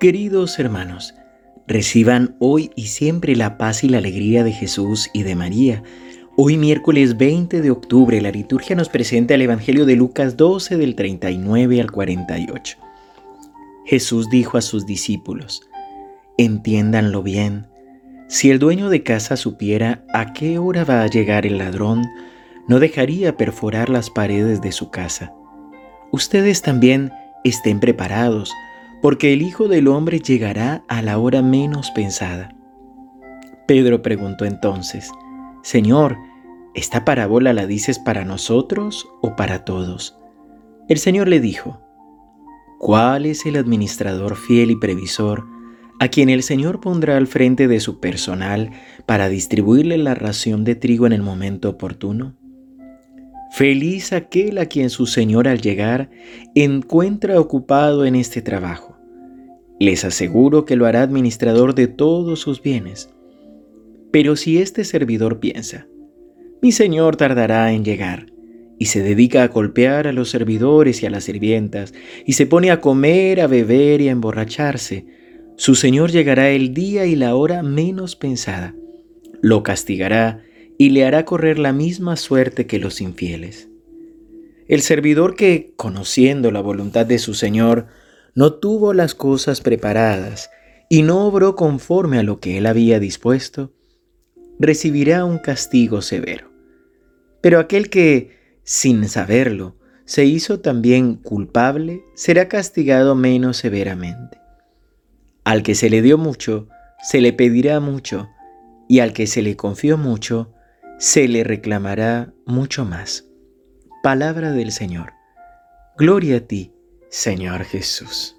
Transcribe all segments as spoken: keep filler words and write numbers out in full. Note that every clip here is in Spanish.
Queridos hermanos, reciban hoy y siempre la paz y la alegría de Jesús y de María. Hoy miércoles veinte de octubre la liturgia nos presenta el Evangelio de Lucas doce del treinta y nueve al cuarenta y ocho. Jesús dijo a sus discípulos: entiéndanlo bien, si el dueño de casa supiera a qué hora va a llegar el ladrón, no dejaría perforar las paredes de su casa. Ustedes también estén preparados, porque el Hijo del Hombre llegará a la hora menos pensada. Pedro preguntó entonces: Señor, ¿esta parábola la dices para nosotros o para todos? El Señor le dijo: ¿cuál es el administrador fiel y previsor a quien el Señor pondrá al frente de su personal para distribuirle la ración de trigo en el momento oportuno? Feliz aquel a quien su Señor al llegar encuentra ocupado en este trabajo. Les aseguro que lo hará administrador de todos sus bienes. Pero si este servidor piensa: mi Señor tardará en llegar, y se dedica a golpear a los servidores y a las sirvientas, y se pone a comer, a beber y a emborracharse, su Señor llegará el día y la hora menos pensada, lo castigará y le hará correr la misma suerte que los infieles. El servidor que, conociendo la voluntad de su Señor, no tuvo las cosas preparadas y no obró conforme a lo que él había dispuesto, recibirá un castigo severo. Pero aquel que, sin saberlo, se hizo también culpable, será castigado menos severamente. Al que se le dio mucho, se le pedirá mucho, y al que se le confió mucho, se le reclamará mucho más. Palabra del Señor. Gloria a ti, Señor Jesús.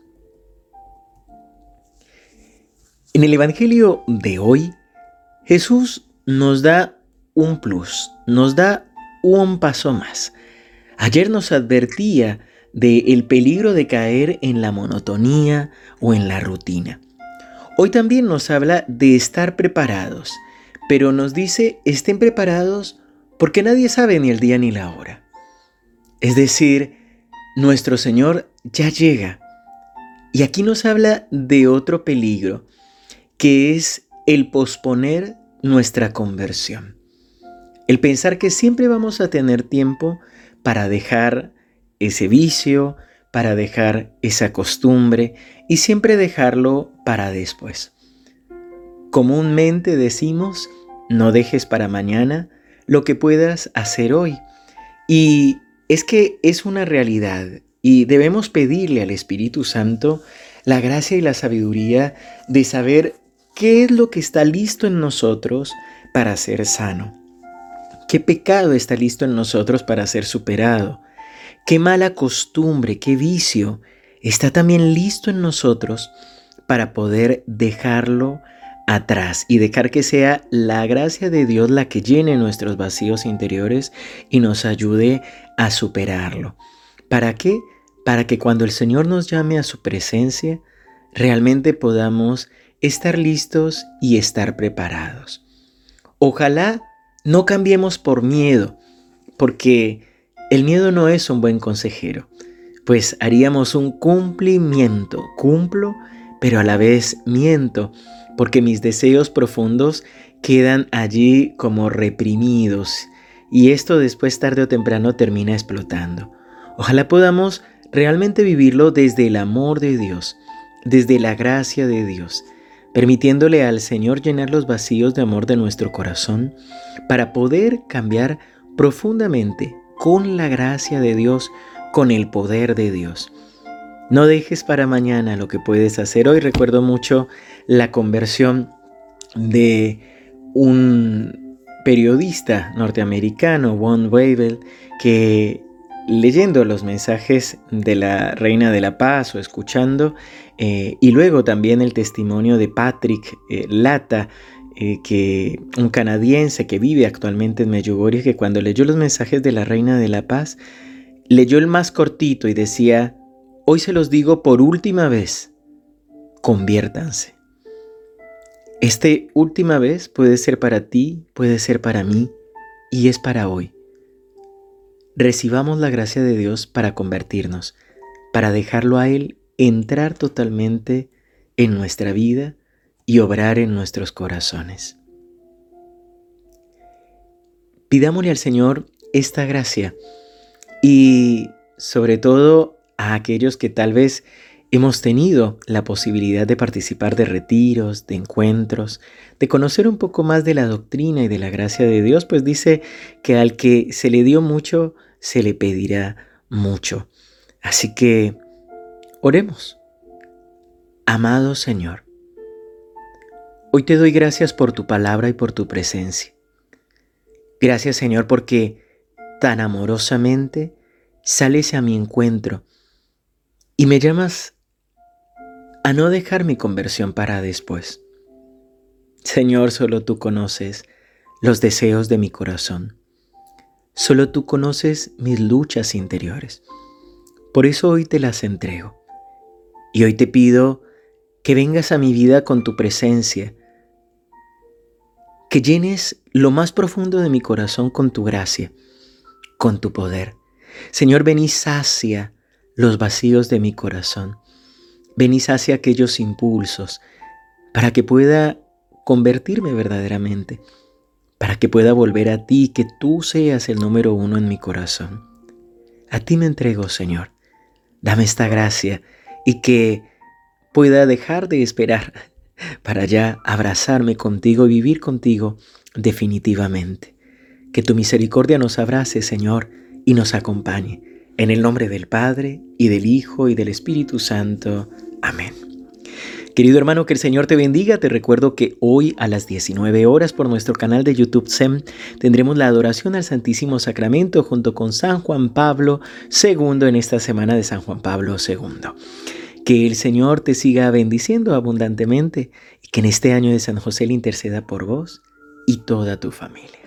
En el Evangelio de hoy, Jesús nos da un plus, nos da un paso más. Ayer nos advertía del peligro de caer en la monotonía o en la rutina. Hoy también nos habla de estar preparados, pero nos dice: estén preparados porque nadie sabe ni el día ni la hora. Es decir, nuestro Señor ya llega. Y aquí nos habla de otro peligro, que es el posponer nuestra conversión. El pensar que siempre vamos a tener tiempo para dejar ese vicio, para dejar esa costumbre y siempre dejarlo para después. Comúnmente decimos: no dejes para mañana lo que puedas hacer hoy. Y es que es una realidad y debemos pedirle al Espíritu Santo la gracia y la sabiduría de saber qué es lo que está listo en nosotros para ser sano. ¿Qué pecado está listo en nosotros para ser superado? ¿Qué mala costumbre, qué vicio está también listo en nosotros para poder dejarlo atrás y dejar que sea la gracia de Dios la que llene nuestros vacíos interiores y nos ayude a superarlo? ¿Para qué? Para que cuando el Señor nos llame a su presencia, realmente podamos estar listos y estar preparados. Ojalá no cambiemos por miedo, porque el miedo no es un buen consejero, pues haríamos un cumplimiento, cumplo, pero a la vez miento, porque mis deseos profundos quedan allí como reprimidos, y esto después tarde o temprano termina explotando. Ojalá podamos realmente vivirlo desde el amor de Dios, desde la gracia de Dios, permitiéndole al Señor llenar los vacíos de amor de nuestro corazón para poder cambiar profundamente con la gracia de Dios, con el poder de Dios. No dejes para mañana lo que puedes hacer hoy. Recuerdo mucho la conversión de un periodista norteamericano, Von Webel, que leyendo los mensajes de la Reina de la Paz o escuchando, eh, y luego también el testimonio de Patrick eh, Lata, eh, que, un canadiense que vive actualmente en Medjugorje, que cuando leyó los mensajes de la Reina de la Paz, leyó el más cortito y decía: hoy se los digo por última vez, conviértanse. Este última vez puede ser para ti, puede ser para mí, y es para hoy. Recibamos la gracia de Dios para convertirnos, para dejarlo a Él entrar totalmente en nuestra vida y obrar en nuestros corazones. Pidámosle al Señor esta gracia y sobre todo a aquellos que tal vez hemos tenido la posibilidad de participar de retiros, de encuentros, de conocer un poco más de la doctrina y de la gracia de Dios, pues dice que al que se le dio mucho, se le pedirá mucho. Así que oremos. Amado Señor, hoy te doy gracias por tu palabra y por tu presencia. Gracias, Señor, porque tan amorosamente sales a mi encuentro y me llamas a no dejar mi conversión para después. Señor, solo tú conoces los deseos de mi corazón. Solo tú conoces mis luchas interiores. Por eso hoy te las entrego. Y hoy te pido que vengas a mi vida con tu presencia, que llenes lo más profundo de mi corazón con tu gracia, con tu poder. Señor, ven y sacia los vacíos de mi corazón. Ven y sacia aquellos impulsos para que pueda convertirme verdaderamente, para que pueda volver a ti, que tú seas el número uno en mi corazón. A ti me entrego, Señor. Dame esta gracia y que pueda dejar de esperar para ya abrazarme contigo y vivir contigo definitivamente. Que tu misericordia nos abrace, Señor, y nos acompañe. En el nombre del Padre, y del Hijo, y del Espíritu Santo. Amén. Querido hermano, que el Señor te bendiga. Te recuerdo que hoy a las diecinueve horas por nuestro canal de YouTube S E M tendremos la adoración al Santísimo Sacramento junto con San Juan Pablo segundo en esta semana de San Juan Pablo segundo. Que el Señor te siga bendiciendo abundantemente y que en este año de San José le interceda por vos y toda tu familia.